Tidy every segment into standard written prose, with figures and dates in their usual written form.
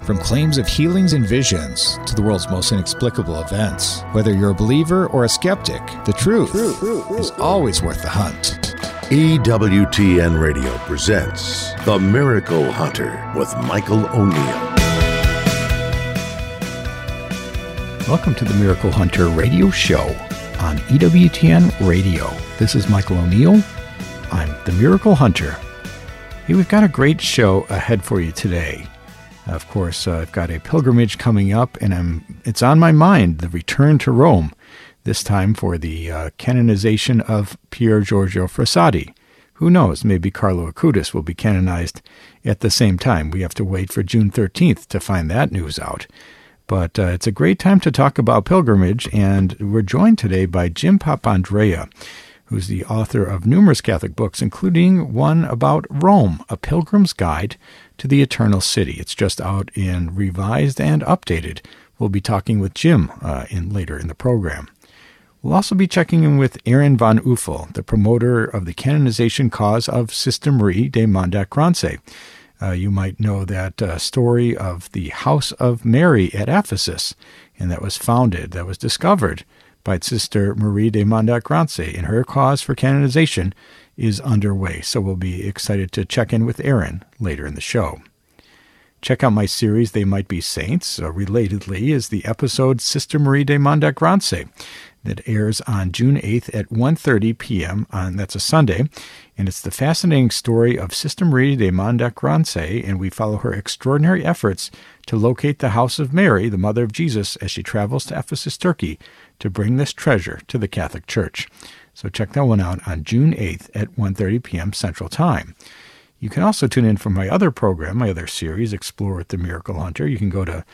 From claims of healings and visions to the world's most inexplicable events, whether you're a believer or a skeptic, the truth is always worth the hunt. EWTN Radio presents The Miracle Hunter with Michael O'Neill. Welcome to the Miracle Hunter radio show on EWTN Radio. This is Michael O'Neill. I'm the Miracle Hunter. Hey, we've got a great show ahead for you today. Of course, I've got a pilgrimage coming up, and it's on my mind, the return to Rome, this time for the canonization of Pier Giorgio Frassati. Who knows, maybe Carlo Acutis will be canonized at the same time. We have to wait for June 13th to find that news out. But it's a great time to talk about pilgrimage, and we're joined today by Jim Papandrea, who's the author of numerous Catholic books, including one about Rome, A Pilgrim's Guide to the Eternal City. It's just out in revised and updated. We'll be talking with Jim later in the program. We'll also be checking in with Aaron Van Uffel, the promoter of the canonization cause of Sister Marie de Monte-Granse. You might know that story of the House of Mary at Ephesus, and that was discovered by Sister Marie de Monte-Granse, and her cause for canonization is underway. So we'll be excited to check in with Aaron later in the show. Check out my series, They Might Be Saints. Relatedly is the episode Sister Marie de Monte-Granse that airs on June 8th at 1:30 p.m. That's a Sunday. And it's the fascinating story of Sister Marie de Monte-Granse, and we follow her extraordinary efforts to locate the House of Mary, the Mother of Jesus, as she travels to Ephesus, Turkey, to bring this treasure to the Catholic Church. So check that one out on June 8th at 1:30 p.m. Central Time. You can also tune in for my other program, my other series, Explore with the Miracle Hunter. You can go to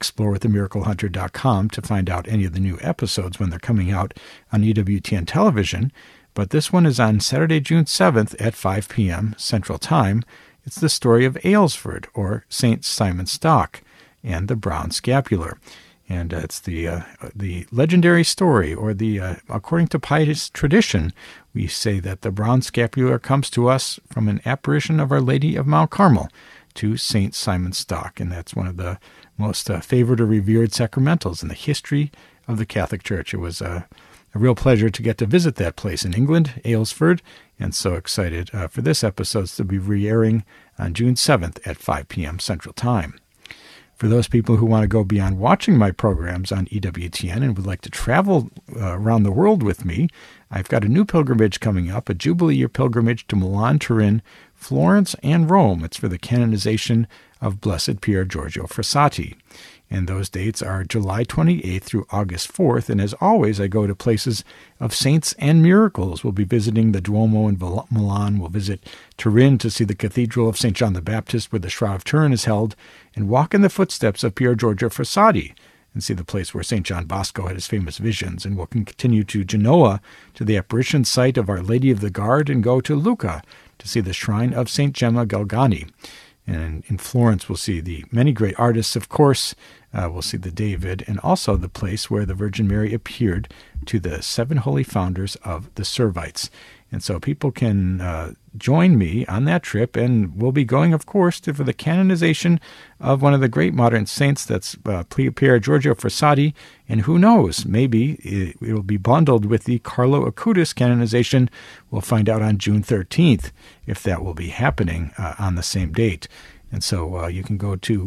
explorewiththemiraclehunter.com to find out any of the new episodes when they're coming out on EWTN television. But this one is on Saturday, June 7th at 5 p.m. Central Time. It's the story of Aylesford, or St. Simon Stock, and the brown scapular. And it's the legendary story, or according to pious tradition, we say that the brown scapular comes to us from an apparition of Our Lady of Mount Carmel to St. Simon Stock, and that's one of the most favored or revered sacramentals in the history of the Catholic Church. It was a real pleasure to get to visit that place in England, Aylesford, and so excited for this episode to be re-airing on June 7th at 5 p.m. Central Time. For those people who want to go beyond watching my programs on EWTN and would like to travel around the world with me, I've got a new pilgrimage coming up, a Jubilee Year pilgrimage to Milan, Turin, Florence, and Rome. It's for the canonization of Blessed Pier Giorgio Frassati. And those dates are July 28th through August 4th. And as always, I go to places of saints and miracles. We'll be visiting the Duomo in Milan. We'll visit Turin to see the Cathedral of St. John the Baptist, where the Shroud of Turin is held, and walk in the footsteps of Pier Giorgio Frassati and see the place where St. John Bosco had his famous visions. And we'll continue to Genoa, to the apparition site of Our Lady of the Guard, and go to Lucca to see the shrine of St. Gemma Galgani. And in Florence, we'll see the many great artists, of course. We'll see the David, and also the place where the Virgin Mary appeared to the 7 holy founders of the Servites. And so people can join me on that trip, and we'll be going, of course, for the canonization of one of the great modern saints, that's Pier Giorgio Frassati. And who knows, maybe it will be bundled with the Carlo Acutis canonization. We'll find out on June 13th if that will be happening on the same date. And so you can go to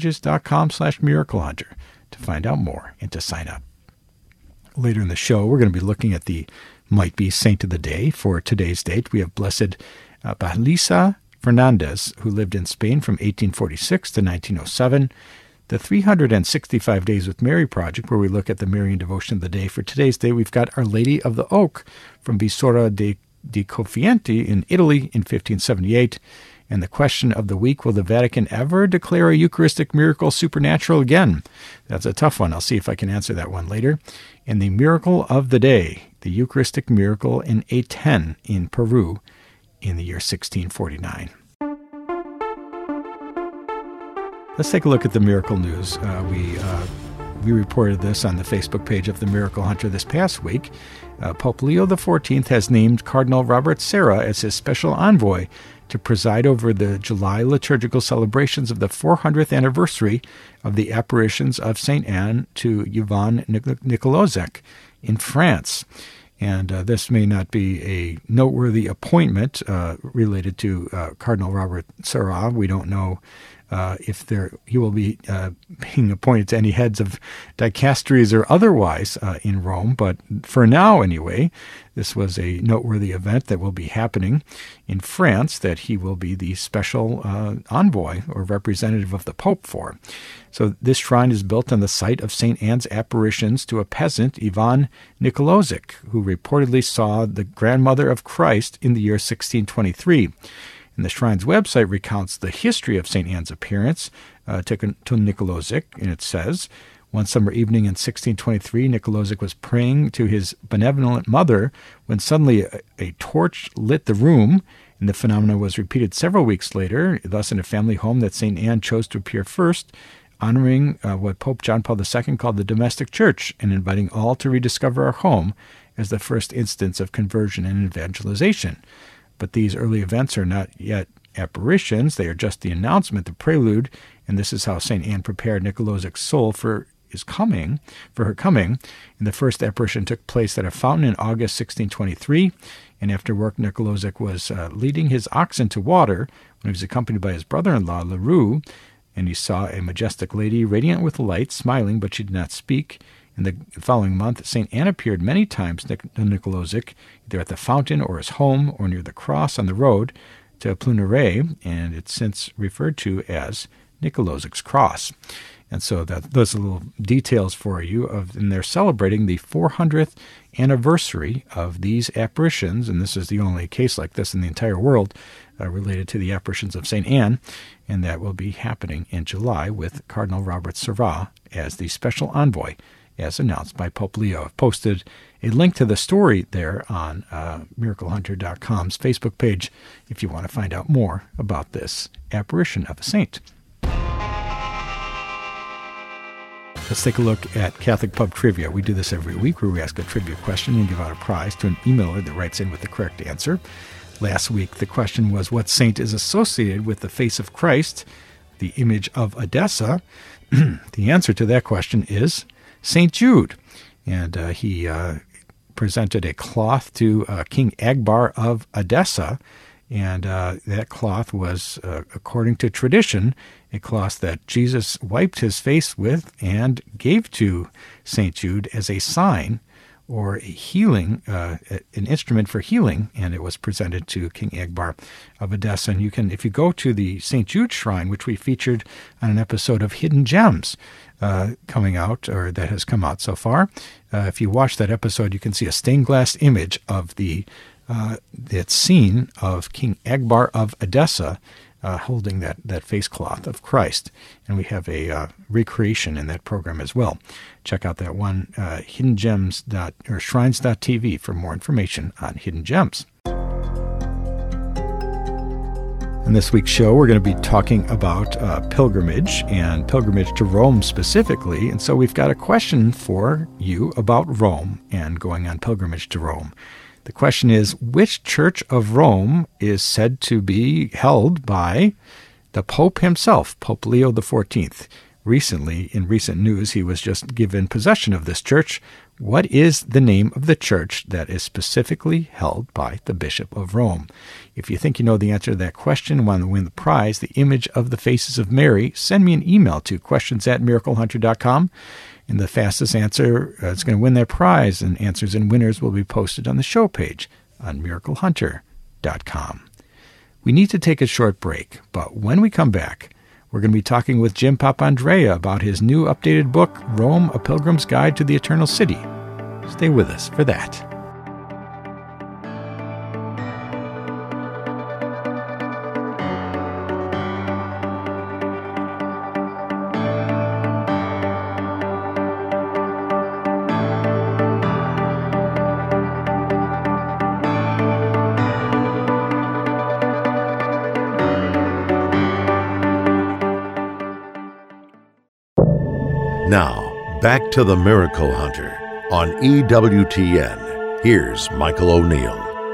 pilgrimages.com/miraclehunter to find out more and to sign up. Later in the show, we're going to be looking at the Might Be Saint of the Day. For today's date, we have Blessed Basilisa Fernandez, who lived in Spain from 1846 to 1907. The 365 Days with Mary project, where we look at the Marian devotion of the day. For today's day, we've got Our Lady of the Oak from Bisora di Cofienti in Italy in 1578. And the question of the week, will the Vatican ever declare a Eucharistic miracle supernatural again? That's a tough one. I'll see if I can answer that one later. And the miracle of the day, the Eucharistic miracle in Aten in Peru in the year 1649. Let's take a look at the miracle news. We reported this on the Facebook page of the Miracle Hunter this past week. Pope Leo XIV has named Cardinal Robert Serra as his special envoy to preside over the July liturgical celebrations of the 400th anniversary of the apparitions of St. Anne to Yvonne Nicolozic in France. And this may not be a noteworthy appointment related to Cardinal Robert Sarah. We don't know if he will be being appointed to any heads of dicasteries or otherwise in Rome. But for now, anyway, this was a noteworthy event that will be happening in France that he will be the special envoy or representative of the Pope for. So this shrine is built on the site of St. Anne's apparitions to a peasant, Yvonne Nicolozic, who reportedly saw the grandmother of Christ in the year 1623. And the shrine's website recounts the history of St. Anne's appearance to Nicolozic, and it says, one summer evening in 1623, Nicolozic was praying to his benevolent mother when suddenly a torch lit the room, and the phenomenon was repeated several weeks later, thus in a family home that St. Anne chose to appear first, honoring what Pope John Paul II called the domestic church and inviting all to rediscover our home as the first instance of conversion and evangelization. But these early events are not yet apparitions. They are just the announcement, the prelude, and this is how St. Anne prepared Nicolozic's soul for her coming. And the first apparition took place at a fountain in August 1623, and after work, Nicolozic was leading his oxen to water when he was accompanied by his brother-in-law, Leroux, and he saw a majestic lady, radiant with light, smiling, but she did not speak. In the following month, St. Anne appeared many times to Nicolozic, either at the fountain or his home or near the cross on the road to Pluneret, and it's since referred to as Nicolozic's Cross. And so those are little details for you and they're celebrating the 400th anniversary of these apparitions, and this is the only case like this in the entire world related to the apparitions of St. Anne, and that will be happening in July with Cardinal Robert Sarah as the special envoy, as announced by Pope Leo. I've posted a link to the story there on MiracleHunter.com's Facebook page if you want to find out more about this apparition of a saint. Let's take a look at Catholic Pub Trivia. We do this every week where we ask a trivia question and give out a prize to an emailer that writes in with the correct answer. Last week, the question was, what saint is associated with the face of Christ, the image of Edessa? The answer to that question is St. Jude. And he presented a cloth to King Agbar of Edessa, and that cloth was, according to tradition, a cloth that Jesus wiped his face with and gave to St. Jude as a sign or a healing, an instrument for healing, and it was presented to King Agbar of Edessa. And you can, if you go to the St. Jude Shrine, which we featured on an episode of Hidden Gems coming out, or that has come out so far, if you watch that episode, you can see a stained glass image of that scene of King Agbar of Edessa holding that face cloth of Christ. And we have a recreation in that program as well. Check out that one, shrines.tv for more information on Hidden Gems. In this week's show, we're going to be talking about pilgrimage and pilgrimage to Rome specifically. And so we've got a question for you about Rome and going on pilgrimage to Rome. The question is, which church of Rome is said to be held by the Pope himself, Pope Leo XIV? Recently, in recent news, he was just given possession of this church. What is the name of the church that is specifically held by the Bishop of Rome? If you think you know the answer to that question and want to win the prize, the image of the faces of Mary, send me an email to questions@miraclehunter.com. And the fastest answer is going to win that prize, and answers and winners will be posted on the show page on miraclehunter.com. We need to take a short break, but when we come back, we're going to be talking with Jim Papandrea about his new updated book, Rome, A Pilgrim's Guide to the Eternal City. Stay with us for that. Now, back to the Miracle Hunter on EWTN. Here's Michael O'Neill.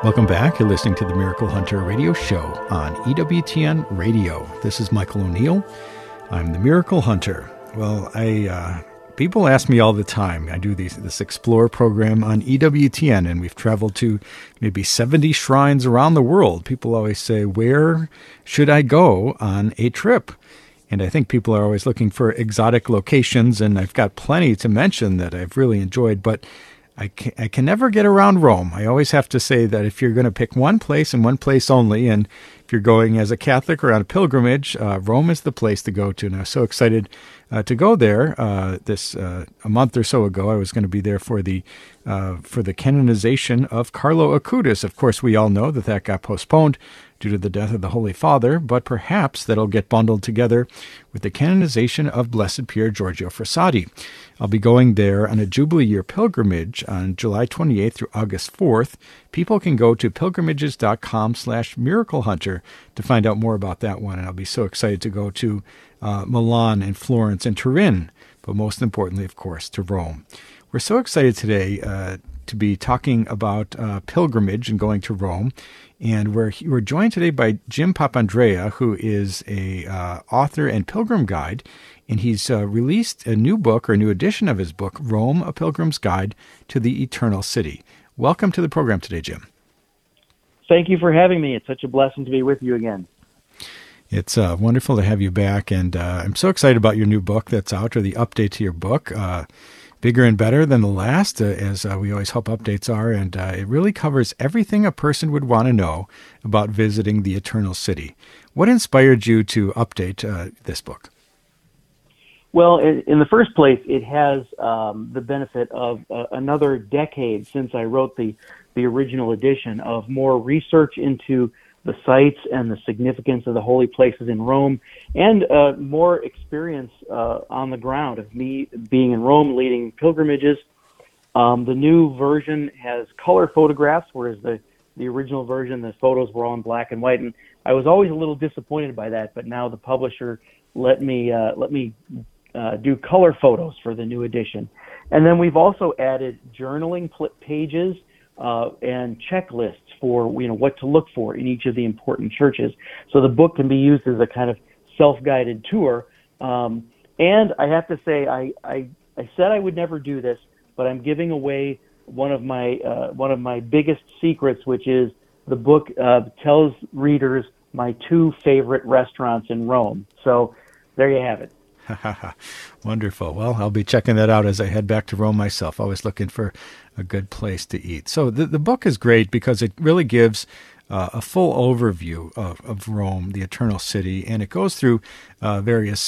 Welcome back. You're listening to the Miracle Hunter Radio Show on EWTN Radio. This is Michael O'Neill. I'm the Miracle Hunter. Well, people ask me all the time. I do this Explore program on EWTN, and we've traveled to maybe 70 shrines around the world. People always say, where should I go on a trip? And I think people are always looking for exotic locations, and I've got plenty to mention that I've really enjoyed, but I can never get around Rome. I always have to say that if you're going to pick one place and one place only, and if you're going as a Catholic or on a pilgrimage, Rome is the place to go to. And I was so excited to go there. A month or so ago, I was going to be there for the canonization of Carlo Acutis. Of course, we all know that got postponed due to the death of the Holy Father, but perhaps that'll get bundled together with the canonization of Blessed Pier Giorgio Frassati. I'll be going there on a Jubilee Year pilgrimage on July 28th through August 4th. People can go to pilgrimages.com/miraclehunter to find out more about that one, and I'll be so excited to go to Milan and Florence and Turin, but most importantly, of course, to Rome. We're so excited today to be talking about pilgrimage and going to Rome. And we're joined today by Jim Papandrea, who is a author and pilgrim guide, and he's released a new book, or a new edition of his book, Rome, A Pilgrim's Guide to the Eternal City. Welcome to the program today, Jim. Thank you for having me. It's such a blessing to be with you again. It's wonderful to have you back, and I'm so excited about your new book that's out, or the update to your book. Bigger and better than the last, as we always hope updates are, and it really covers everything a person would want to know about visiting the Eternal City. What inspired you to update this book? Well, in the first place, it has the benefit of another decade since I wrote the original edition, of more research into the sites and the significance of the holy places in Rome, and more experience on the ground of me being in Rome, leading pilgrimages. The new version has color photographs, whereas the original version, the photos were all in black and white. And I was always a little disappointed by that, but now the publisher let me do color photos for the new edition. And then we've also added journaling pages and checklists for what to look for in each of the important churches. So the book can be used as a kind of self-guided tour. And I have to say, I said I would never do this, but I'm giving away one of my biggest secrets, which is the book tells readers my 2 favorite restaurants in Rome. So there you have it. Wonderful. Well, I'll be checking that out as I head back to Rome myself, always looking for a good place to eat. So the book is great because it really gives a full overview of Rome, the Eternal City, and it goes through various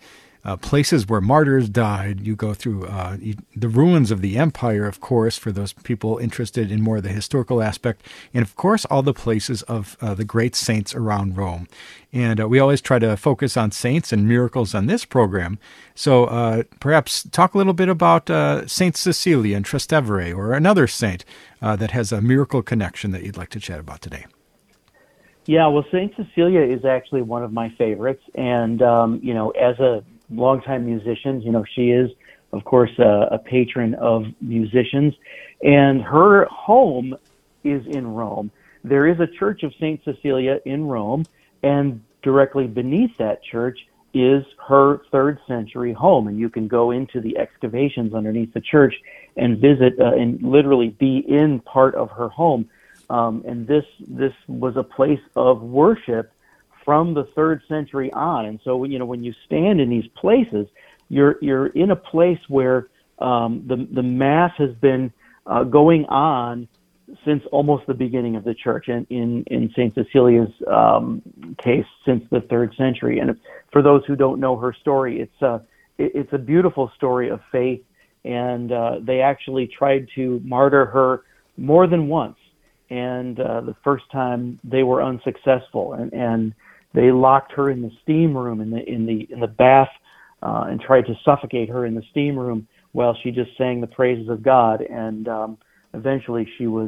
places where martyrs died. You go through the ruins of the empire, of course, for those people interested in more of the historical aspect, and of course all the places of the great saints around Rome. And we always try to focus on saints and miracles on this program. So perhaps talk a little bit about Saint Cecilia in Trastevere, or another saint that has a miracle connection that you'd like to chat about today. Yeah, well, Saint Cecilia is actually one of my favorites, and as a longtime musician, she is, of course, a patron of musicians, and her home is in Rome. There is a church of Saint Cecilia in Rome, and directly beneath that church is her 3rd century home, and you can go into the excavations underneath the church and visit and literally be in part of her home. And this was a place of worship from the 3rd century on. And so, when you stand in these places, you're in a place where the Mass has been going on since almost the beginning of the church, and in St. Cecilia's case, since the 3rd century. And for those who don't know her story, it's a beautiful story of faith, and they actually tried to martyr her more than once. And the first time they were unsuccessful, and they locked her in the steam room in the bath and tried to suffocate her in the steam room while she just sang the praises of God. And eventually she was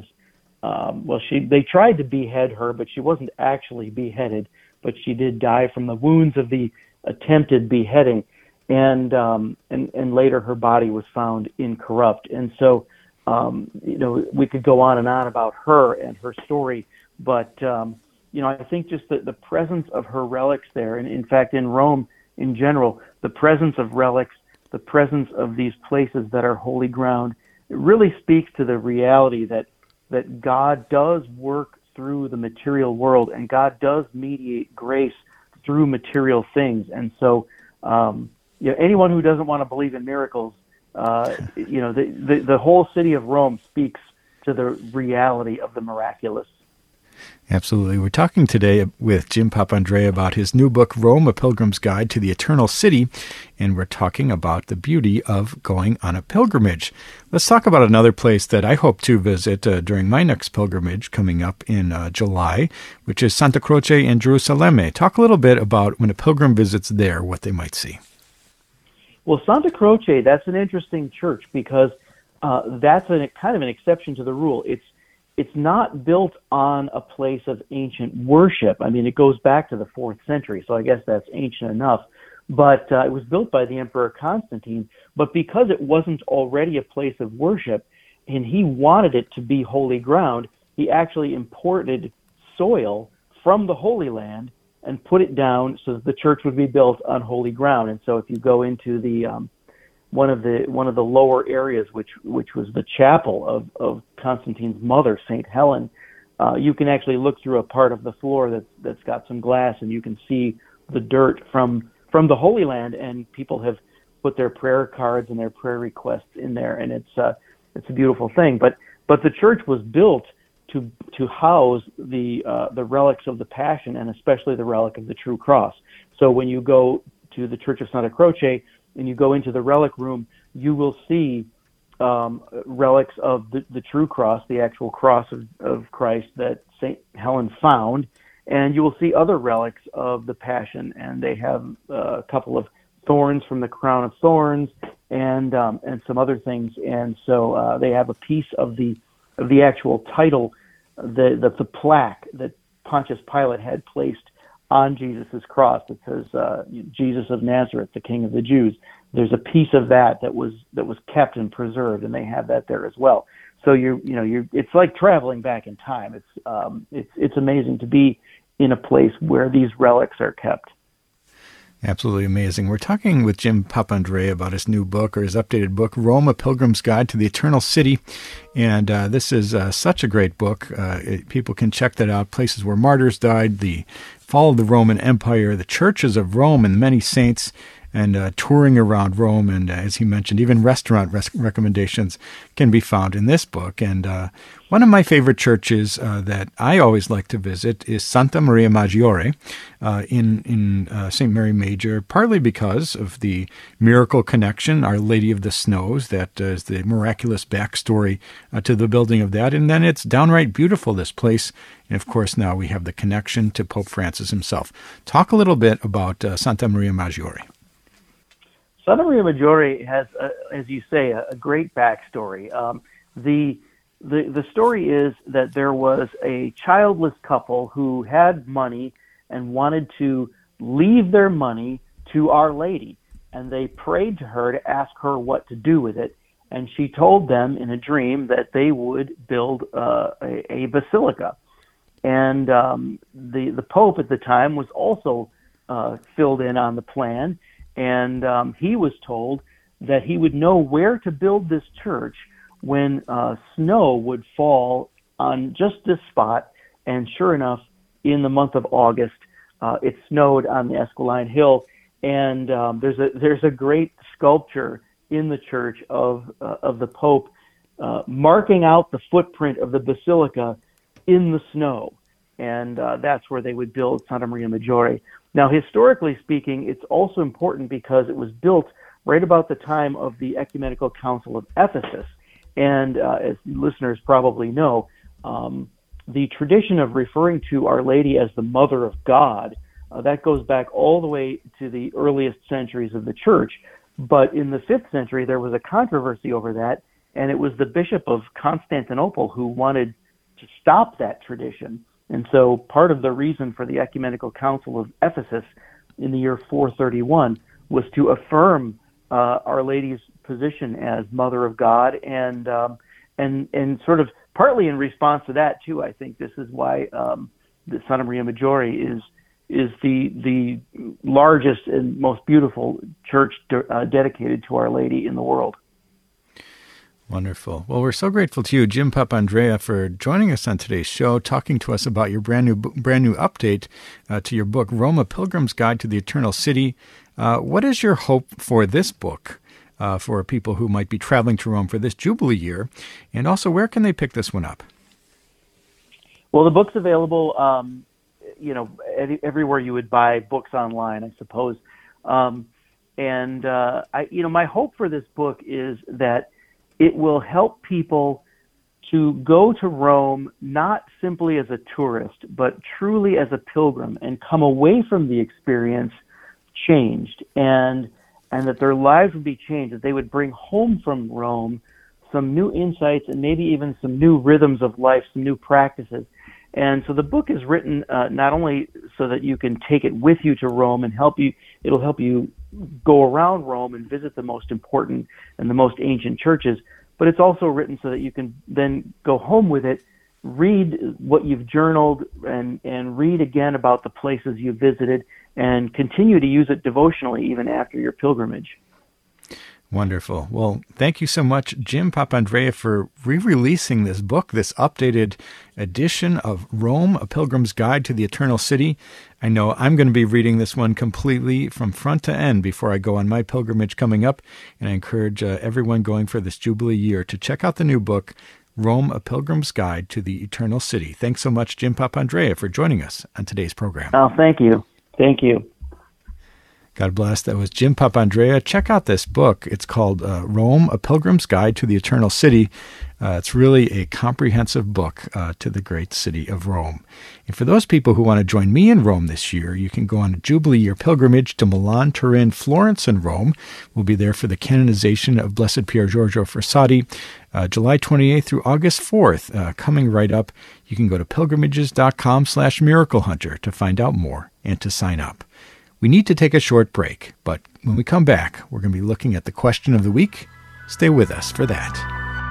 they tried to behead her, but she wasn't actually beheaded, but she did die from the wounds of the attempted beheading. And later her body was found incorrupt. And so we could go on and on about her and her story, but I think just the presence of her relics there, and in fact in Rome in general, the presence of relics, the presence of these places that are holy ground, it really speaks to the reality that God does work through the material world, and God does mediate grace through material things. And so, anyone who doesn't want to believe in miracles, the whole city of Rome speaks to the reality of the miraculous. Absolutely. We're talking today with Jim Papandrea about his new book, Rome, A Pilgrim's Guide to the Eternal City, and we're talking about the beauty of going on a pilgrimage. Let's talk about another place that I hope to visit during my next pilgrimage coming up in July, which is Santa Croce in Gerusalemme. Talk a little bit about when a pilgrim visits there, what they might see. Well, Santa Croce, that's an interesting church because that's kind of an exception to the rule. It's not built on a place of ancient worship. I mean, it goes back to the 4th century, so I guess that's ancient enough. But it was built by the Emperor Constantine. But because it wasn't already a place of worship, and he wanted it to be holy ground, he actually imported soil from the Holy Land and put it down so that the church would be built on holy ground. And so if you go into the one of the lower areas, which was the chapel of Constantine's mother, Saint Helen, you can actually look through a part of the floor that's got some glass, and you can see the dirt from the Holy Land, and people have put their prayer cards and their prayer requests in there, and it's a beautiful thing. But the church was built to house the relics of the Passion, and especially the relic of the True Cross. So when you go to the Church of Santa Croce and you go into the relic room, you will see relics of the True Cross, the actual cross of Christ that St. Helen found, and you will see other relics of the Passion, and they have a couple of thorns from the crown of thorns and some other things. And so they have a piece of the actual title, the plaque that Pontius Pilate had placed on Jesus' cross that says Jesus of Nazareth, the King of the Jews. There's a piece of that was kept and preserved, and they have that there as well. So it's like traveling back in time. It's amazing to be in a place where these relics are kept. Absolutely amazing. We're talking with Jim Papandrea about his new book, or his updated book, Rome, A Pilgrim's Guide to the Eternal City. And this is such a great book. People can check that out. Places where martyrs died, the fall of the Roman Empire, the churches of Rome, and many saints, and touring around Rome. And as he mentioned, even restaurant recommendations can be found in this book. And one of my favorite churches that I always like to visit is Santa Maria Maggiore in St. Mary Major, partly because of the miracle connection, Our Lady of the Snows, that is the miraculous backstory to the building of that. And then it's downright beautiful, this place. And of course, now we have the connection to Pope Francis himself. Talk a little bit about Santa Maria Maggiore. Santa Maria Maggiore has, as you say, a great backstory. The story is that there was a childless couple who had money and wanted to leave their money to Our Lady, and they prayed to her to ask her what to do with it. And she told them in a dream that they would build a basilica. And the Pope at the time was also filled in on the plan. And he was told that he would know where to build this church when snow would fall on just this spot. And sure enough, in the month of August, it snowed on the Esquiline Hill. And there's a great sculpture in the church of the Pope marking out the footprint of the basilica in the snow. And that's where they would build Santa Maria Maggiore. Now, historically speaking, it's also important because it was built right about the time of the Ecumenical Council of Ephesus. And as listeners probably know, the tradition of referring to Our Lady as the Mother of God, that goes back all the way to the earliest centuries of the Church. But in the 5th century, there was a controversy over that, and it was the Bishop of Constantinople who wanted to stop that tradition. And so part of the reason for the Ecumenical Council of Ephesus in the year 431 was to affirm Our Lady's position as Mother of God and and sort of partly in response to that too, I think this is why the Santa Maria Maggiore is the largest and most beautiful church dedicated to Our Lady in the world. Wonderful. Well, we're so grateful to you, Jim Papandrea, for joining us on today's show, talking to us about your brand new update to your book, Rome: A Pilgrim's Guide to the Eternal City. What is your hope for this book for people who might be traveling to Rome for this Jubilee year? And also, where can they pick this one up? Well, the book's available, everywhere you would buy books online, I suppose. My hope for this book is that it will help people to go to Rome not simply as a tourist, but truly as a pilgrim, and come away from the experience changed, and that their lives would be changed, that they would bring home from Rome some new insights and maybe even some new rhythms of life, some new practices. And so the book is written not only so that you can take it with you to Rome and it'll help you go around Rome and visit the most important and the most ancient churches, but it's also written so that you can then go home with it, read what you've journaled, and read again about the places you visited, and continue to use it devotionally even after your pilgrimage. Wonderful. Well, thank you so much, Jim Papandrea, for re-releasing this book, this updated edition of Rome: A Pilgrim's Guide to the Eternal City. I know I'm going to be reading this one completely from front to end before I go on my pilgrimage coming up, and I encourage everyone going for this Jubilee year to check out the new book, Rome: A Pilgrim's Guide to the Eternal City. Thanks so much, Jim Papandrea, for joining us on today's program. Oh, thank you. Thank you. God bless. That was Jim Papandrea. Check out this book. It's called Rome: A Pilgrim's Guide to the Eternal City. It's really a comprehensive book to the great city of Rome. And for those people who want to join me in Rome this year, you can go on a Jubilee year pilgrimage to Milan, Turin, Florence, and Rome. We'll be there for the canonization of Blessed Pier Giorgio Frassati, July 28th through August 4th. Coming right up, you can go to pilgrimages.com/miraclehunter to find out more and to sign up. We need to take a short break, but when we come back, we're going to be looking at the question of the week. Stay with us for that.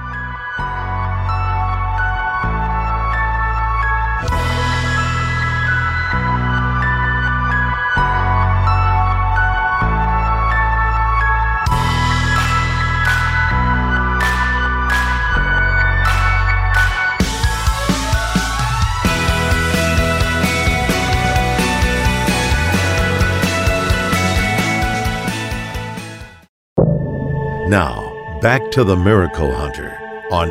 Now, back to the Miracle Hunter on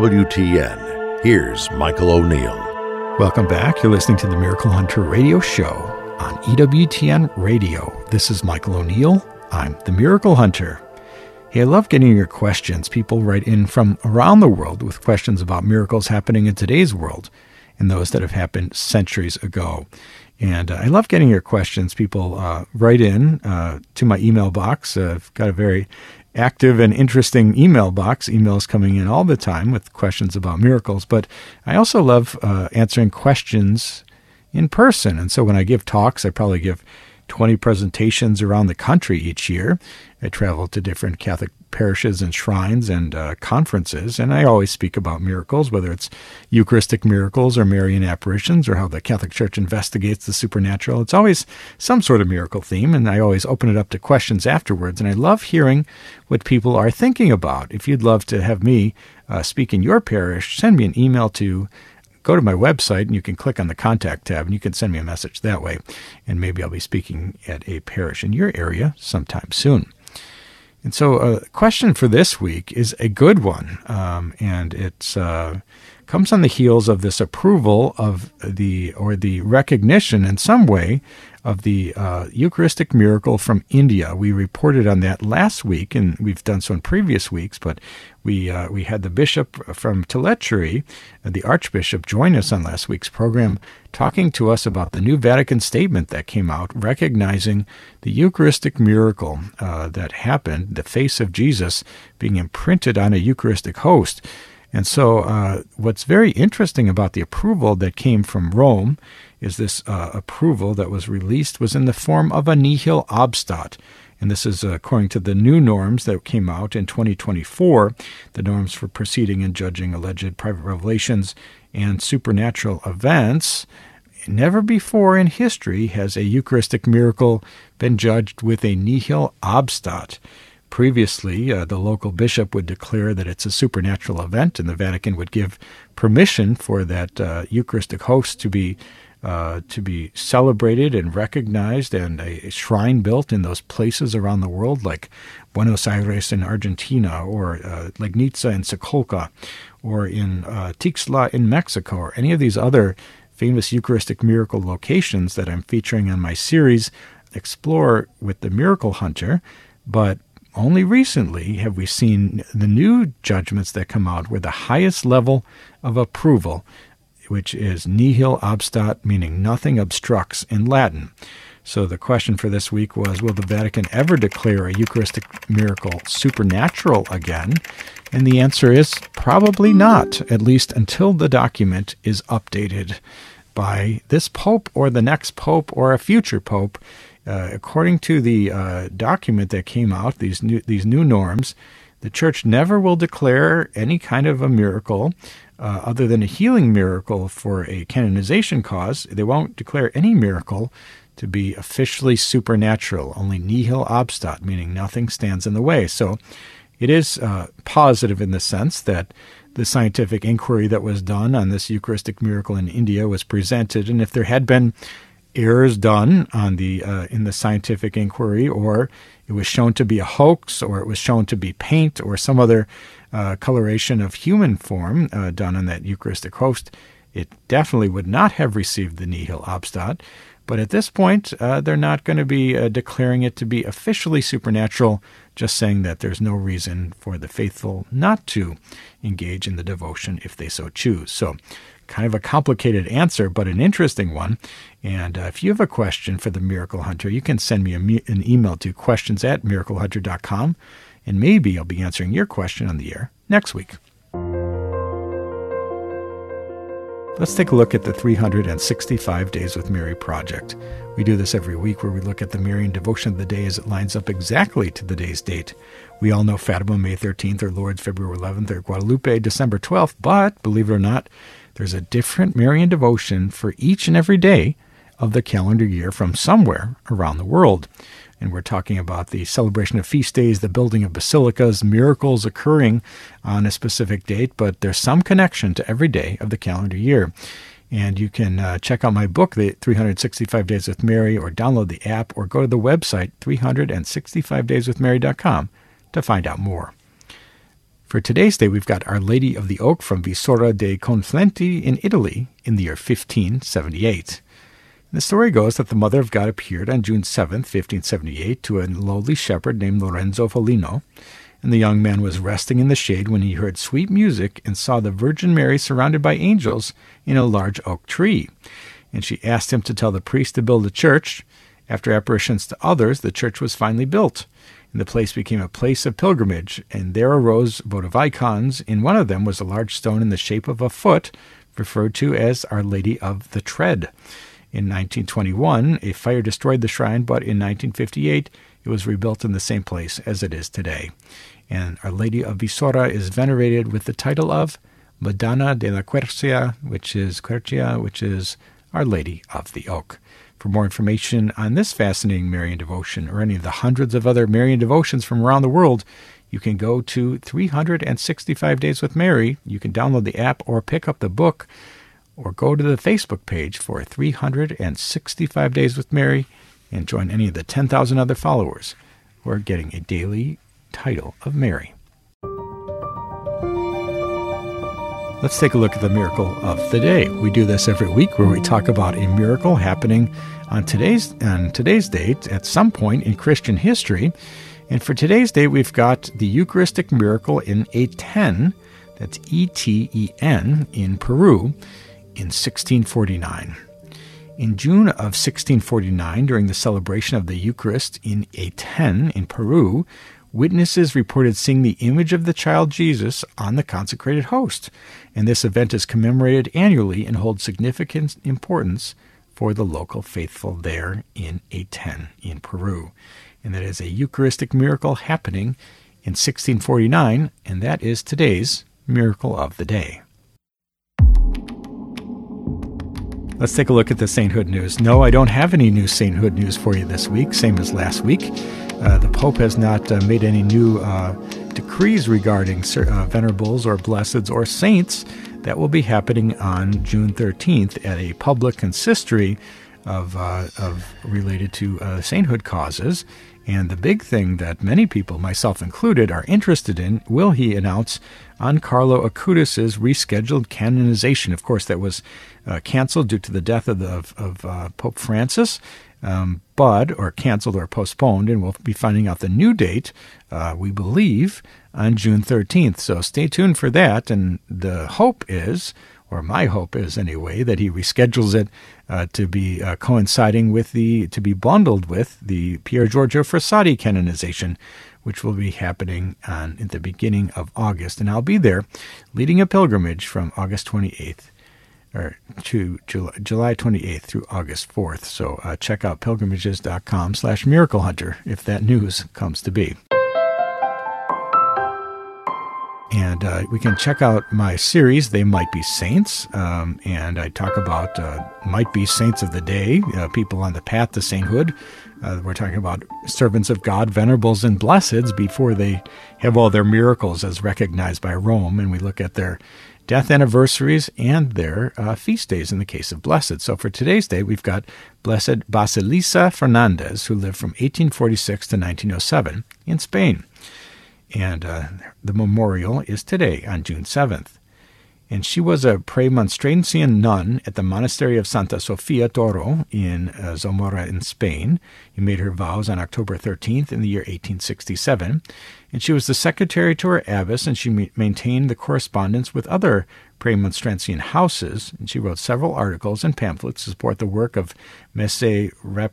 EWTN. Here's Michael O'Neill. Welcome back. You're listening to the Miracle Hunter radio show on EWTN Radio. This is Michael O'Neill. I'm the Miracle Hunter. Hey, I love getting your questions. People write in from around the world with questions about miracles happening in today's world and those that have happened centuries ago. And I love getting your questions. People write in to my email box. I've got a very active and interesting email box, emails coming in all the time with questions about miracles. But I also love answering questions in person. And so when I give talks, I probably give 20 presentations around the country each year. I travel to different Catholic parishes and shrines and conferences, and I always speak about miracles, whether it's Eucharistic miracles or Marian apparitions or how the Catholic Church investigates the supernatural. It's always some sort of miracle theme, and I always open it up to questions afterwards, and I love hearing what people are thinking about. If you'd love to have me speak in your parish, send me an email to go to my website, and you can click on the contact tab, and you can send me a message that way, and maybe I'll be speaking at a parish in your area sometime soon. And so a question for this week is a good one, and it comes on the heels of this approval of the recognition in some way of the Eucharistic miracle from India. We reported on that last week, and we've done so in previous weeks, but we had the bishop from Telechuri, the Archbishop, join us on last week's program, talking to us about the new Vatican statement that came out, recognizing the Eucharistic miracle that happened, the face of Jesus being imprinted on a Eucharistic host. And so what's very interesting about the approval that came from Rome is this approval that was released was in the form of a nihil obstat. And this is according to the new norms that came out in 2024, the norms for proceeding and judging alleged private revelations and supernatural events. Never before in history has a Eucharistic miracle been judged with a nihil obstat. Previously, the local bishop would declare that it's a supernatural event, and the Vatican would give permission for that Eucharistic host to be celebrated and recognized, and a shrine built in those places around the world, like Buenos Aires in Argentina, or Legnica in Sokolka, or in Tixla in Mexico, or any of these other famous Eucharistic miracle locations that I'm featuring on my series, Explore with the Miracle Hunter. But only recently have we seen the new judgments that come out with the highest level of approval, which is nihil obstat, meaning nothing obstructs in Latin. So the question for this week was, will the Vatican ever declare a Eucharistic miracle supernatural again? And the answer is probably not, at least until the document is updated by this pope or the next pope or a future pope. According to the document that came out, these new norms, the Church never will declare any kind of a miracle other than a healing miracle for a canonization cause. They won't declare any miracle to be officially supernatural, only nihil obstat, meaning nothing stands in the way. So it is positive in the sense that the scientific inquiry that was done on this Eucharistic miracle in India was presented, and if there had been errors done on the in the scientific inquiry, or it was shown to be a hoax, or it was shown to be paint, or some other coloration of human form done on that Eucharistic host, it definitely would not have received the nihil obstat. But at this point, they're not going to be declaring it to be officially supernatural, just saying that there's no reason for the faithful not to engage in the devotion if they so choose. So kind of a complicated answer, but an interesting one. And if you have a question for the Miracle Hunter, you can send me an email to questions@miraclehunter.com, and maybe I'll be answering your question on the air next week. Let's take a look at the 365 Days with Mary project. We do this every week, where we look at the Marian devotion of the day as it lines up exactly to the day's date. We all know Fatima, May 13th, or Lourdes, February 11th, or Guadalupe, December 12th, but believe it or not, there's a different Marian devotion for each and every day of the calendar year from somewhere around the world. And we're talking about the celebration of feast days, the building of basilicas, miracles occurring on a specific date, but there's some connection to every day of the calendar year. And you can check out my book, The 365 Days with Mary, or download the app, or go to the website, 365dayswithmary.com, to find out more. For today's day, we've got Our Lady of the Oak from Visora dei Conflenti in Italy in the year 1578. The story goes that the Mother of God appeared on June 7, 1578, to a lowly shepherd named Lorenzo Foligno, and the young man was resting in the shade when he heard sweet music and saw the Virgin Mary surrounded by angels in a large oak tree. And she asked him to tell the priest to build a church. After apparitions to others, the church was finally built, and the place became a place of pilgrimage, and there arose votive icons. In one of them was a large stone in the shape of a foot, referred to as Our Lady of the Tread. In 1921, a fire destroyed the shrine, but in 1958, it was rebuilt in the same place as it is today. And Our Lady of Visora is venerated with the title of Madonna della Quercia, which is Our Lady of the Oak. For more information on this fascinating Marian devotion, or any of the hundreds of other Marian devotions from around the world, you can go to 365 Days with Mary. You can download the app or pick up the book, or go to the Facebook page for 365 Days with Mary and join any of the 10,000 other followers who are getting a daily title of Mary. Let's take a look at the miracle of the day. We do this every week, where we talk about a miracle happening on today's date at some point in Christian history. And for today's date, we've got the Eucharistic miracle in Eten, that's E-T-E-N, in Peru, in 1649. In June of 1649, during the celebration of the Eucharist in Eten in Peru, witnesses reported seeing the image of the child Jesus on the consecrated host, and this event is commemorated annually and holds significant importance for the local faithful there in Eten in Peru. and that is a Eucharistic miracle happening in 1649, and that is today's Miracle of the Day. Let's take a look at the sainthood news. No, I don't have any new sainthood news for you this week, same as last week. The Pope has not made any new decrees regarding venerables or blesseds or saints. That will be happening on June 13th at a public consistory of related to sainthood causes. And the big thing that many people, myself included, are interested in, will he announce on Carlo Acutis' rescheduled canonization? Of course, that was canceled due to the death of Pope Francis, or canceled or postponed, and we'll be finding out the new date, we believe, on June 13th. So stay tuned for that, and the hope is, or my hope is anyway, that he reschedules it to be coinciding with to be bundled with the Pier Giorgio Frassati canonization, which will be happening at the beginning of August. And I'll be there leading a pilgrimage from August 28th to July 28th through August 4th. So check out pilgrimages.com/miraclehunter if that news comes to be. And we can check out my series, They Might Be Saints, and I talk about might be saints of the day, people on the path to sainthood. We're talking about servants of God, venerables, and blesseds before they have all their miracles as recognized by Rome, and we look at their death anniversaries and their feast days in the case of blessed. So for today's day, we've got Blessed Basilisa Fernandez, who lived from 1846 to 1907 in Spain. And the memorial is today on June 7th. And she was a Premonstratensian nun at the monastery of Santa Sofia Toro in Zamora in Spain. He made her vows on October 13th in the year 1867. And she was the secretary to her abbess, and she maintained the correspondence with other Premonstratensian houses. And she wrote several articles and pamphlets to support the work of Messe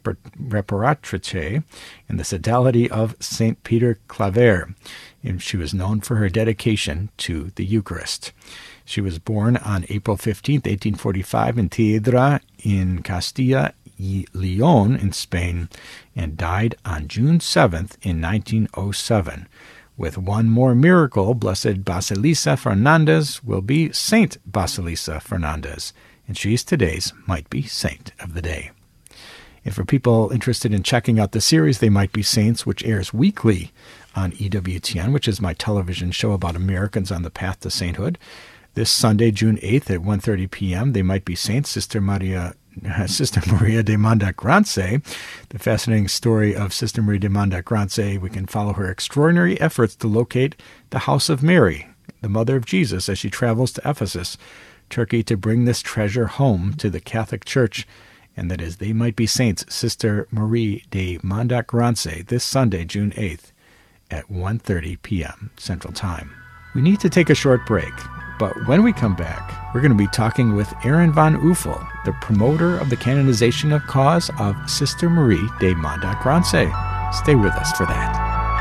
Reparatrice and the Sodality of St. Peter Claver. And she was known for her dedication to the Eucharist. She was born on April 15, 1845, in Tiedra in Castilla y León in Spain, and died on June 7th in 1907. With one more miracle, Blessed Basilisa Fernandez will be Saint Basilisa Fernandez, and she's today's Might Be Saint of the Day. And for people interested in checking out the series, They Might Be Saints, which airs weekly on EWTN, which is my television show about Americans on the path to sainthood, this Sunday, June 8th at 1:30 p.m., They Might Be Saints, Sister Maria de Montagrance, the fascinating story of Sister Maria de Montagrance. We can follow her extraordinary efforts to locate the house of Mary, the mother of Jesus, as she travels to Ephesus, Turkey, to bring this treasure home to the Catholic Church. And that is They Might Be Saints, Sister Marie de Montagrance, this Sunday, June 8th at 1:30 p.m. Central Time. We need to take a short break. But when we come back, we're going to be talking with Aaron van Uffel, the promoter of the canonization of cause of Sister Marie de Montagrance. Stay with us for that.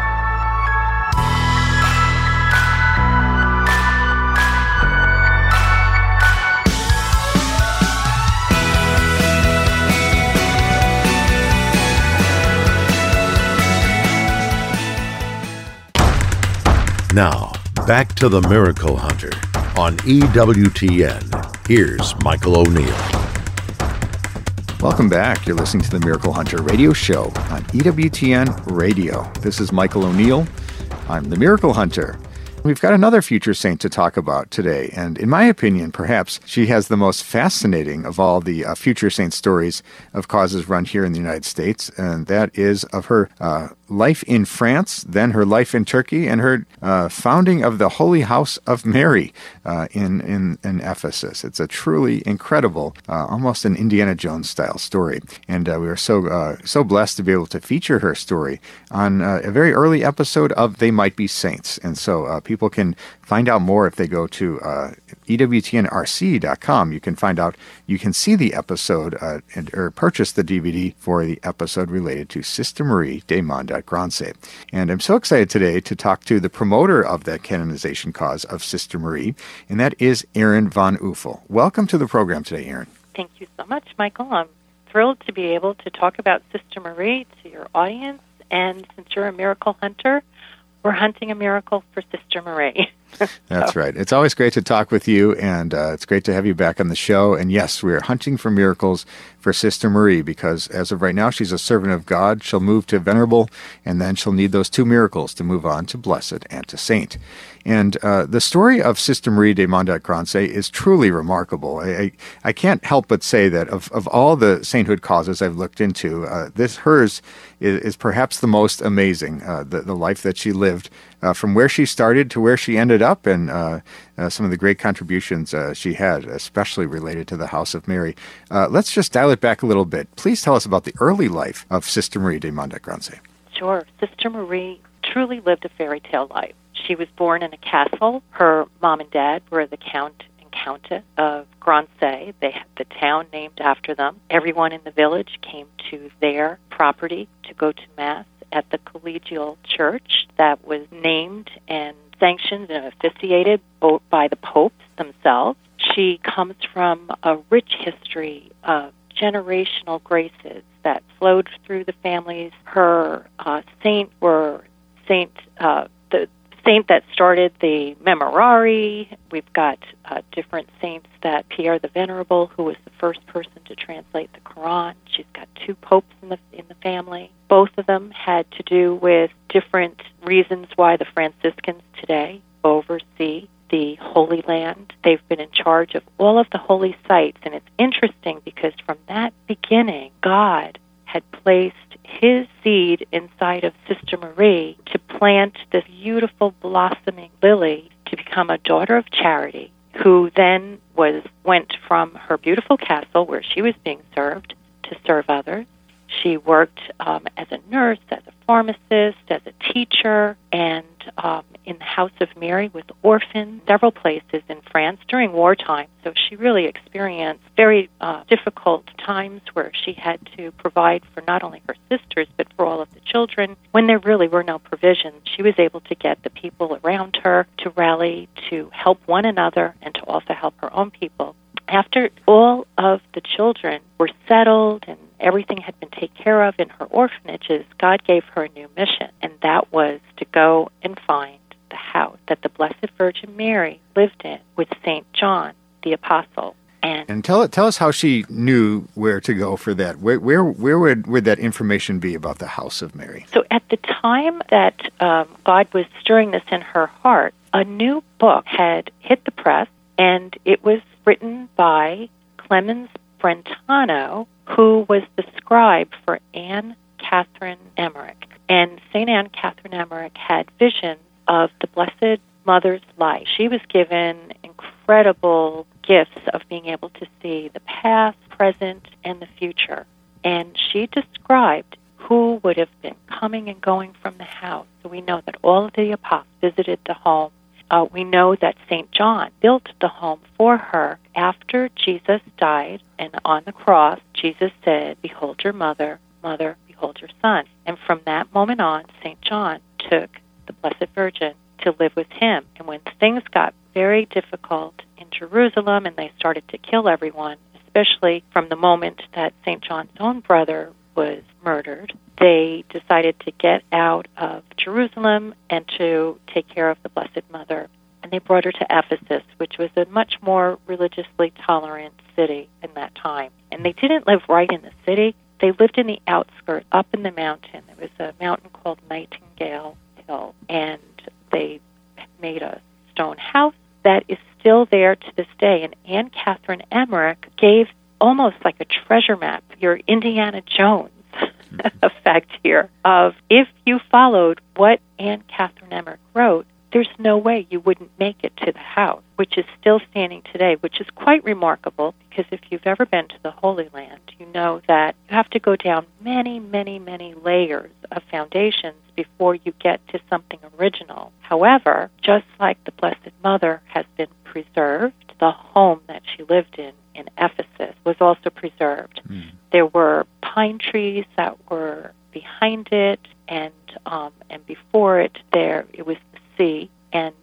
Now, back to the Miracle Hunter on EWTN. Here's Michael O'Neill. Welcome back. You're listening to the Miracle Hunter radio show on EWTN Radio. This is Michael O'Neill. I'm the Miracle Hunter. We've got another future saint to talk about today, and in my opinion, perhaps she has the most fascinating of all the future saint stories of causes run here in the United States, and that is of her life in France, then her life in Turkey, and her founding of the Holy House of Mary in Ephesus. It's a truly incredible, almost an Indiana Jones style story, and we are so blessed to be able to feature her story on a very early episode of They Might Be Saints, and so people can find out more if they go to EWTNRC.com. You can find out, you can see the episode or purchase the DVD for the episode related to Sister Marie de Montagrance. And I'm so excited today to talk to the promoter of that canonization cause of Sister Marie, and that is Aaron van Uffel. Welcome to the program today, Aaron. Thank you so much, Michael. I'm thrilled to be able to talk about Sister Marie to your audience And since you're a miracle hunter, we're hunting a miracle for Sister Marie. That's right. It's always great to talk with you, and it's great to have you back on the show. And yes, we are hunting for miracles for Sister Marie, because as of right now, she's a servant of God. She'll move to venerable, and then she'll need those 2 miracles to move on to blessed and to saint. And the story of Sister Marie de Mondet-Grancey is truly remarkable. I can't help but say that of all the sainthood causes I've looked into, hers is perhaps the most amazing, the life that she lived, from where she started to where she ended up, and some of the great contributions she had, especially related to the House of Mary. Let's just dial it back a little bit. Please tell us about the early life of Sister Marie de Mondet-Grancey. Sure. Sister Marie truly lived a fairy tale life. She was born in a castle. Her mom and dad were the Count and Countess of Grancey. They had the town named after them. Everyone in the village came to their property to go to Mass at the collegial church that was named and sanctioned and officiated by the popes themselves. She comes from a rich history of generational graces that flowed through the families. Her the saint that started the Memorare. We've got different saints, that Pierre the Venerable, who was the first person to translate the Quran. She's got 2 popes in the family. Both of them had to do with different reasons why the Franciscans today oversee the Holy Land. They've been in charge of all of the holy sites, and it's interesting because from that beginning, God had placed his seed inside of Sister Marie to plant this beautiful blossoming lily to become a daughter of charity, who then went from her beautiful castle where she was being served to serve others. She worked as a nurse, as a pharmacist, as a teacher, and in the House of Mary with orphans, several places in France during wartime. So she really experienced very difficult times where she had to provide for not only her sisters, but for all of the children. When there really were no provisions, she was able to get the people around her to rally, to help one another, and to also help her own people. After all of the children were settled and everything had been taken care of in her orphanages, God gave her a new mission, and that was to go and find the house that the Blessed Virgin Mary lived in with St. John the Apostle. And tell us how she knew where to go for that. Where would that information be about the House of Mary? So at the time that God was stirring this in her heart, a new book had hit the press, and it was written by Clemens Brentano, who was the scribe for Anne Catherine Emmerich. And St. Anne Catherine Emmerich had visions of the Blessed Mother's life. She was given incredible gifts of being able to see the past, present, and the future. And she described who would have been coming and going from the house. So we know that all of the apostles visited the home. We know that St. John built the home for her after Jesus died, and on the cross, Jesus said, "Behold your mother, mother, behold your son." And from that moment on, St. John took the Blessed Virgin to live with him. And when things got very difficult in Jerusalem and they started to kill everyone, especially from the moment that St. John's own brother was murdered, they decided to get out of Jerusalem and to take care of the Blessed Mother. And they brought her to Ephesus, which was a much more religiously tolerant city in that time. And they didn't live right in the city. They lived in the outskirts, up in the mountain. There was a mountain called Nightingale Hill, and they made a stone house that is still there to this day. And Anne Catherine Emmerich gave almost like a treasure map, your Indiana Jones effect here, of if you followed what Anne Catherine Emmerich wrote, there's no way you wouldn't make it to the house, which is still standing today, which is quite remarkable, because if you've ever been to the Holy Land, you know that you have to go down many, many, many layers of foundations before you get to something original. However, just like the Blessed Mother has been preserved, the home that she lived in Ephesus was also preserved. There were pine trees that were behind it, and before it, it was the sea, and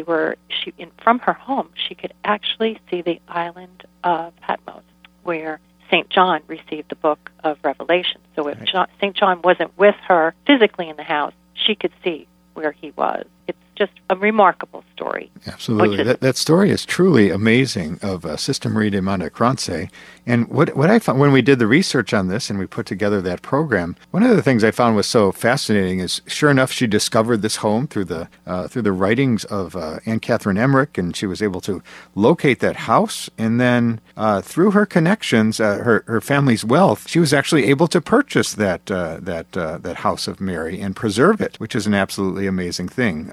from her home, she could actually see the island of Patmos, where St. John received the book of Revelation. So it St. John wasn't with her physically in the house, she could see where he was. It's just a remarkable story. Absolutely. That story is truly amazing of Sister Marie de Montecranse. And what I found when we did the research on this and we put together that program, one of the things I found was so fascinating is, sure enough, she discovered this home through the writings of Anne Catherine Emmerich, and she was able to locate that house. And then through her connections, her family's wealth, she was actually able to purchase that house of Mary and preserve it, which is an absolutely amazing thing.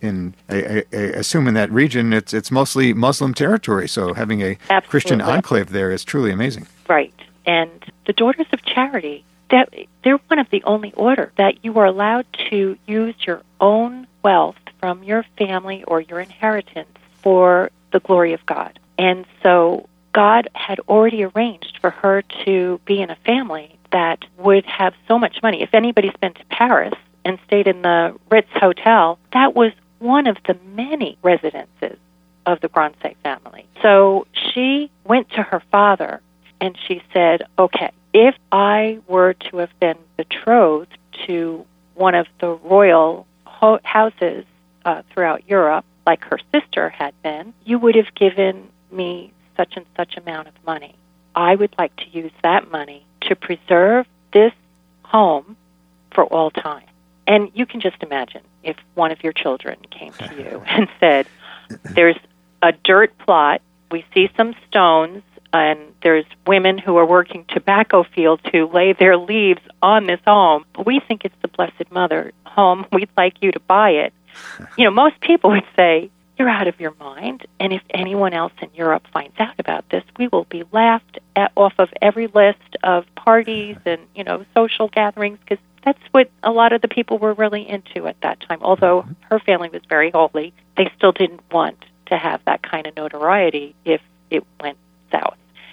I assume in that region it's mostly Muslim territory, so having a Absolutely. Christian enclave there is truly amazing. Right. And the Daughters of Charity, they're one of the only orders that you are allowed to use your own wealth from your family or your inheritance for the glory of God. And so God had already arranged for her to be in a family that would have so much money. If anybody's been to Paris and stayed in the Ritz Hotel, that was one of the many residences of the Grandsay family. So she went to her father and she said, okay, if I were to have been betrothed to one of the royal houses throughout Europe, like her sister had been, you would have given me such and such amount of money. I would like to use that money to preserve this home for all time. And you can just imagine if one of your children came to you and said, there's a dirt plot, we see some stones, and there's women who are working tobacco fields who lay their leaves on this home. We think it's the Blessed Mother home. We'd like you to buy it. Most people would say, you're out of your mind. And if anyone else in Europe finds out about this, we will be laughed off of every list of parties and, social gatherings, because that's what a lot of the people were really into at that time. Although her family was very holy, they still didn't want to have that kind of notoriety if it went south.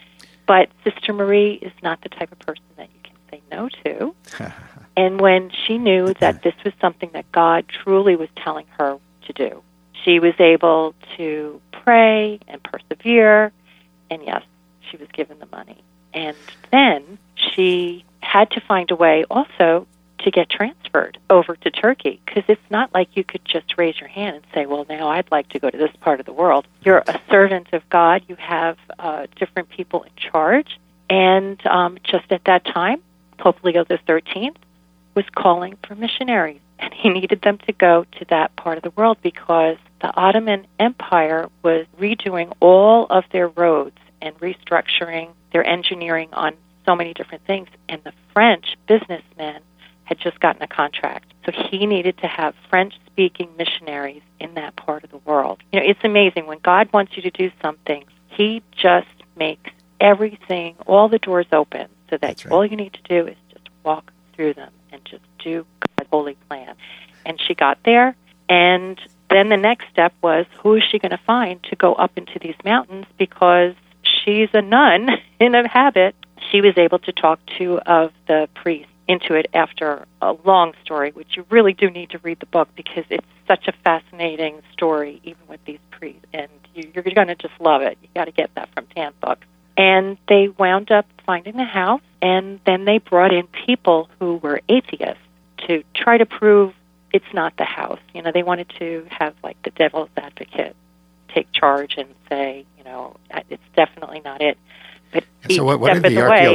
But Sister Marie is not the type of person that you can say no to. And when she knew that this was something that God truly was telling her to do, she was able to pray and persevere, and yes, she was given the money. And then she had to find a way also to get transferred over to Turkey, because it's not like you could just raise your hand and say, well, now I'd like to go to this part of the world. You're a servant of God. You have different people in charge. And just at that time, Pope Leo XIII was calling for missionaries, and he needed them to go to that part of the world because the Ottoman Empire was redoing all of their roads and restructuring their engineering on so many different things. And the French businessmen had just gotten a contract. So he needed to have French-speaking missionaries in that part of the world. It's amazing. When God wants you to do something, he just makes everything, all the doors open, so that all you need to do is just walk through them and just do God's holy plan. And she got there, and then the next step was, who is she going to find to go up into these mountains? Because she's a nun in a habit. She was able to talk to of the priests into it after a long story, which you really do need to read the book because it's such a fascinating story, even with these priests, and you're going to just love it. You got to get that from Tan Books. And they wound up finding the house, and then they brought in people who were atheists to try to prove it's not the house. They wanted to have like the devil's advocate take charge and say, it's definitely not it. But so what did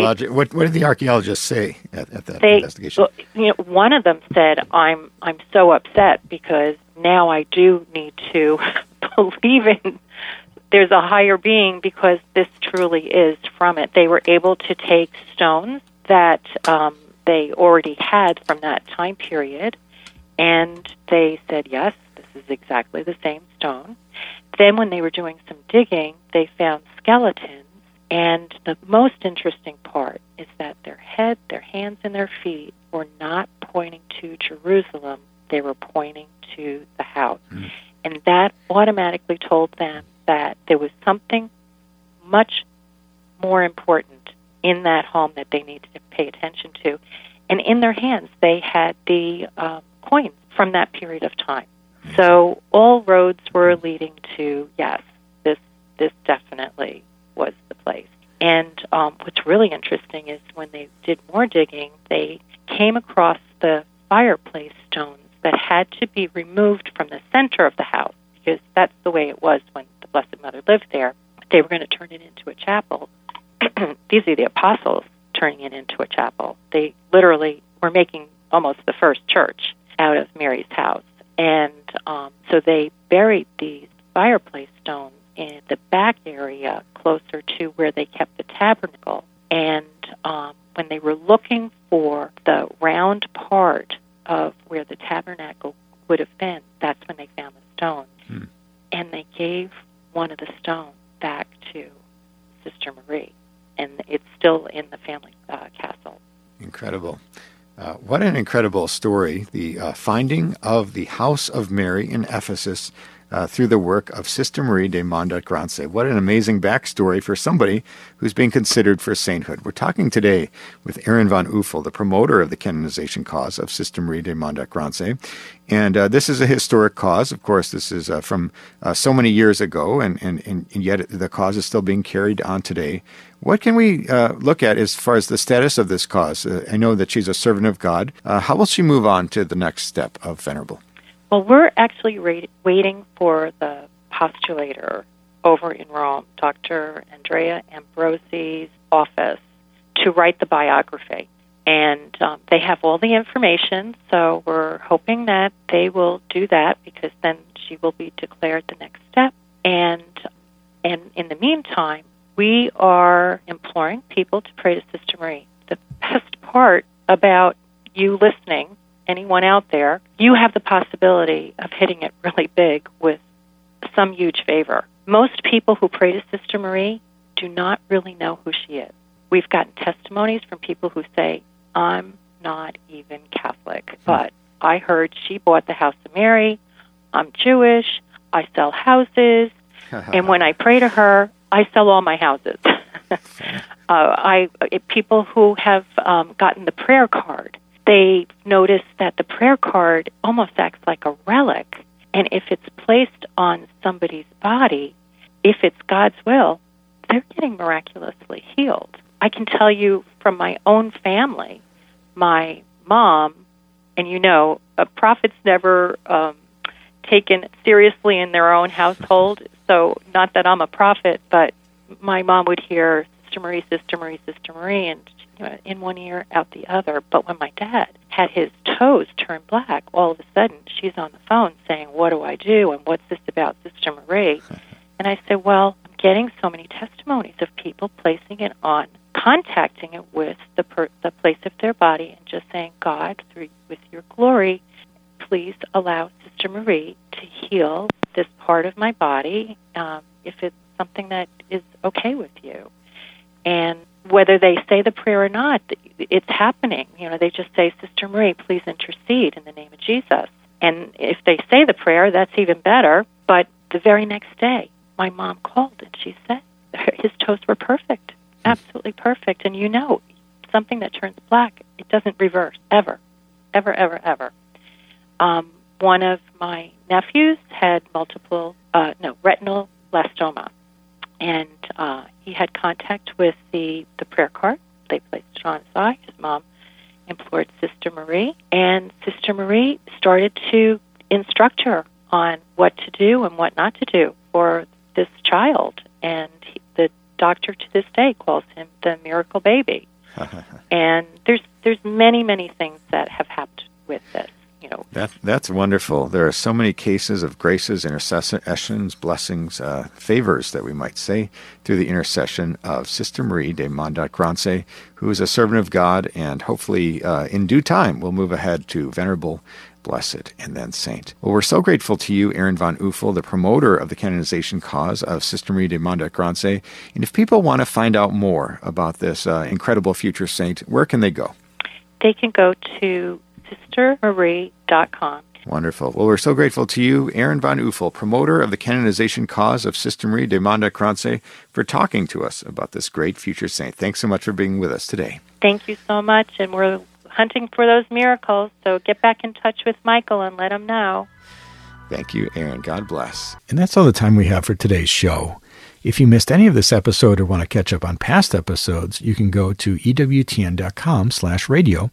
the archaeologists say at that investigation? One of them said, I'm so upset because now I do need to believe in there's a higher being because this truly is from it. They were able to take stones that they already had from that time period, and they said, yes, this is exactly the same stone. Then when they were doing some digging, they found skeletons. And the most interesting part is that their head, their hands, and their feet were not pointing to Jerusalem. They were pointing to the house. Mm. And that automatically told them that there was something much more important in that home that they needed to pay attention to. And in their hands, they had the coins from that period of time. So all roads were leading to, yes, this definitely was the place. And what's really interesting is when they did more digging, they came across the fireplace stones that had to be removed from the center of the house, because that's the way it was when the Blessed Mother lived there. They were going to turn it into a chapel. These are the apostles turning it into a chapel. They literally were making almost the first church out of Mary's house. And so they buried these fireplace stones in the back area closer to where they kept the tabernacle. And when they were looking for the round part of where the tabernacle would have been, that's when they found the stone. And they gave one of the stones back to Sister Marie. And it's still in the family castle. Incredible. What an incredible story, the finding of the House of Mary in Ephesus through the work of Sister Marie de Montgrance. What an amazing backstory for somebody who's being considered for sainthood. We're talking today with Aaron van Uffel, the promoter of the canonization cause of Sister Marie de Montgrance. And this is a historic cause. Of course, this is from so many years ago, and yet the cause is still being carried on today. What can we look at as far as the status of this cause? I know that she's a servant of God. How will she move on to the next step of Venerable? Well, we're actually waiting for the postulator over in Rome, Dr. Andrea Ambrosi's office, to write the biography. And they have all the information, so we're hoping that they will do that, because then she will be declared the next step. And in the meantime, we are imploring people to pray to Sister Marie. The best part about you listening, anyone out there, you have the possibility of hitting it really big with some huge favor. Most people who pray to Sister Marie do not really know who she is. We've gotten testimonies from people who say, I'm not even Catholic, but I heard she bought the House of Mary, I'm Jewish, I sell houses, and when I pray to her, I sell all my houses. People who have gotten the prayer card, they notice that the prayer card almost acts like a relic, and if it's placed on somebody's body, if it's God's will, they're getting miraculously healed. I can tell you from my own family, my mom, and prophets never taken seriously in their own household, so not that I'm a prophet, but my mom would hear Sister Marie, Sister Marie, Sister Marie, and in one ear, out the other. But when my dad had his toes turn black, all of a sudden she's on the phone saying, what do I do, and what's this about Sister Marie? And I said, well, I'm getting so many testimonies of people placing it on, contacting it with the place of their body and just saying, God, with your glory, please allow Sister Marie to heal this part of my body if it's something that is okay with you. And whether they say the prayer or not, it's happening. They just say, Sister Marie, please intercede in the name of Jesus. And if they say the prayer, that's even better. But the very next day, my mom called and she said his toes were perfect, absolutely perfect. And something that turns black, it doesn't reverse, ever, ever, ever, ever. One of my nephews had retinal blastoma, and he had contact with the prayer card. They placed it on his eye. His mom implored Sister Marie, and Sister Marie started to instruct her on what to do and what not to do for this child. And the doctor to this day calls him the miracle baby. And there's many, many things that have happened with this. That's wonderful. There are so many cases of graces, intercessions, blessings, favors that we might say through the intercession of Sister Marie de Montgrance, who is a servant of God, and hopefully in due time will move ahead to Venerable, Blessed, and then Saint. Well, we're so grateful to you, Aaron van Uffel, the promoter of the canonization cause of Sister Marie de Montgrance. And if people want to find out more about this incredible future saint, where can they go? They can go to sistermarie.com. Wonderful. Well, we're so grateful to you, Aaron van Uffel, promoter of the canonization cause of Sister Marie de Montgrance, for talking to us about this great future saint. Thanks so much for being with us today. Thank you so much, and we're hunting for those miracles, so get back in touch with Michael and let him know. Thank you, Aaron. God bless. And that's all the time we have for today's show. If you missed any of this episode or want to catch up on past episodes, you can go to EWTN.com/radio.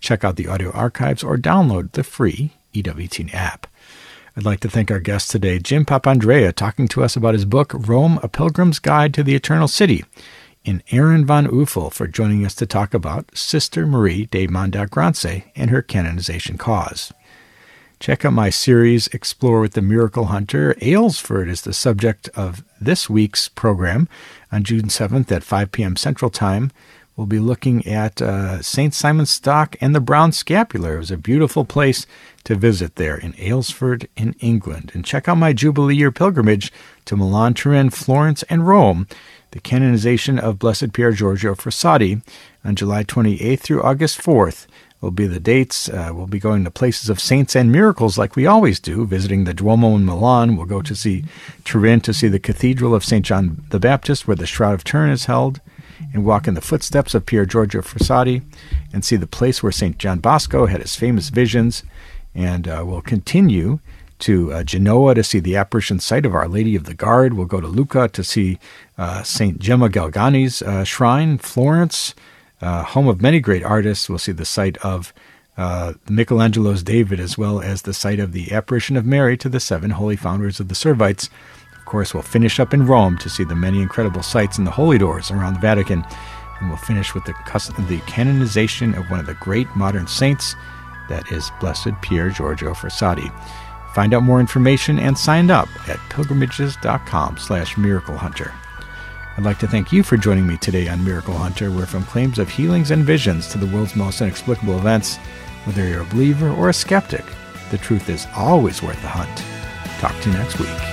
check out the audio archives, or download the free EWTN app. I'd like to thank our guest today, Jim Papandrea, talking to us about his book, Rome, A Pilgrim's Guide to the Eternal City, and Aaron Van Uffel for joining us to talk about Sister Marie de Montagranse and her canonization cause. Check out my series, Explore with the Miracle Hunter. Aylesford is the subject of this week's program. On June 7th at 5 p.m. Central Time, we'll be looking at St. Simon's Stock and the Brown Scapular. It was a beautiful place to visit there in Aylesford in England. And check out my Jubilee Year pilgrimage to Milan, Turin, Florence, and Rome, the canonization of Blessed Pier Giorgio Frassati on July 28th through August 4th. Will be the dates. We'll be going to places of saints and miracles like we always do, visiting the Duomo in Milan. We'll go to see Turin to see the Cathedral of St. John the Baptist, where the Shroud of Turin is held, and walk in the footsteps of Pier Giorgio Frassati and see the place where St. John Bosco had his famous visions. And we'll continue to Genoa to see the apparition site of Our Lady of the Guard. We'll go to Lucca to see St. Gemma Galgani's shrine, Florence, home of many great artists. We'll see the site of Michelangelo's David, as well as the site of the apparition of Mary to the 7 holy founders of the Servites. Of course, we'll finish up in Rome to see the many incredible sites in the holy doors around the Vatican. And we'll finish with the canonization of one of the great modern saints, that is Blessed Pier Giorgio Frassati. Find out more information and sign up at pilgrimages.com/miraclehunter. I'd like to thank you for joining me today on Miracle Hunter, where from claims of healings and visions to the world's most inexplicable events, whether you're a believer or a skeptic, the truth is always worth the hunt. Talk to you next week.